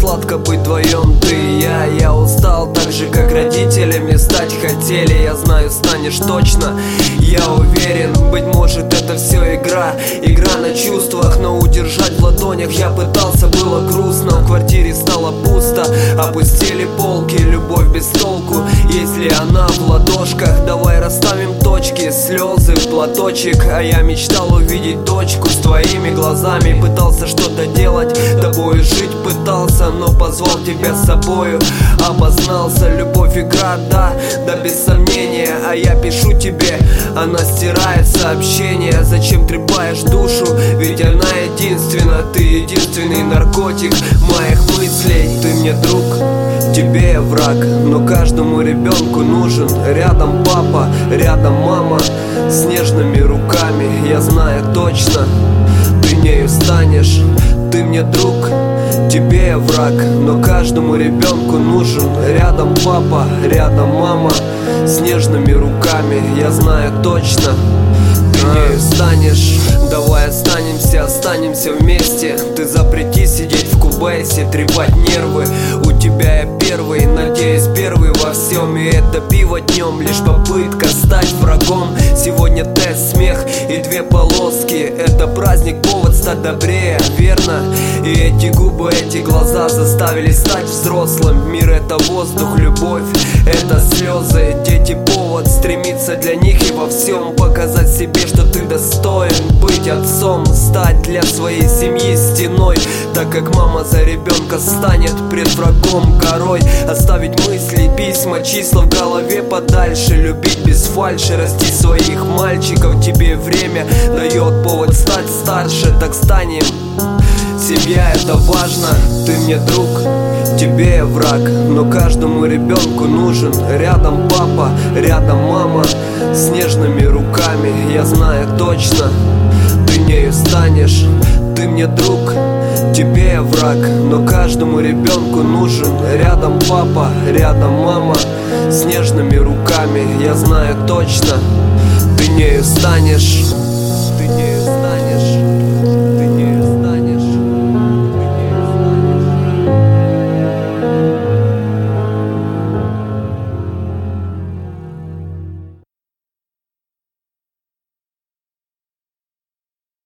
сладко быть вдвоем ты и я устал так же, как родителями стать хотели. Я знаю, станешь точно, я уверен. Быть может, это все игра на чувствах, но удержать в ладонях я пытался, было грустно. В квартире стало пусто, опустили полки, любовь без толку, если она в ладошках. Давай расставим точки, слезы в платочек. А я мечтал увидеть дочку с твоими глазами. Пытался что-то делать, тобою жить пытался, но позвал тебя с собою. Обознался, любовь игра, да без сомнения. А я пишу тебе, она стирает сообщения. Зачем трепаешь душу, ведь она единственна. Ты единственный наркотик моих мыслей. Ты мне друг, тебе я враг, но каждому ребенку нужен рядом папа, рядом мама с нежными руками. Я знаю точно, ты нею станешь. Ты мне друг, тебе я враг, но каждому ребенку нужен рядом папа, рядом мама с нежными руками. Я знаю точно, ты нею станешь. Давай останемся вместе. Ты запрети сидеть в кубейсе, трепать нервы. У тебя я первый, надеюсь, первый во всем. И это пиво днем лишь попытка стать врагом. Сегодня тест, смех и две полоски. Это праздник, повод стать добрее, верно? И эти губы, эти глаза заставили стать взрослым. Мир — это воздух, любовь — это слезы. Дети — повод стремиться для них и во всем показать себе, что ты достоин быть отцом, стать для своей семьи стеной, так как мама за ребенка станет пред врагом горой. Оставить мысли, письма, числа в голове подальше, любить без фальши, расти своих мальчиков. Тебе время дает повод стать старше, так станем. Семья — это важно, ты мне друг, тебе я враг, но каждому ребенку нужен рядом папа, рядом мама с нежными руками. Я знаю точно, ты нею станешь. Ты мне друг, тебе я враг, но каждому ребенку нужен рядом папа, рядом мама с нежными руками. Я знаю точно, ты нею станешь. Ты нею станешь.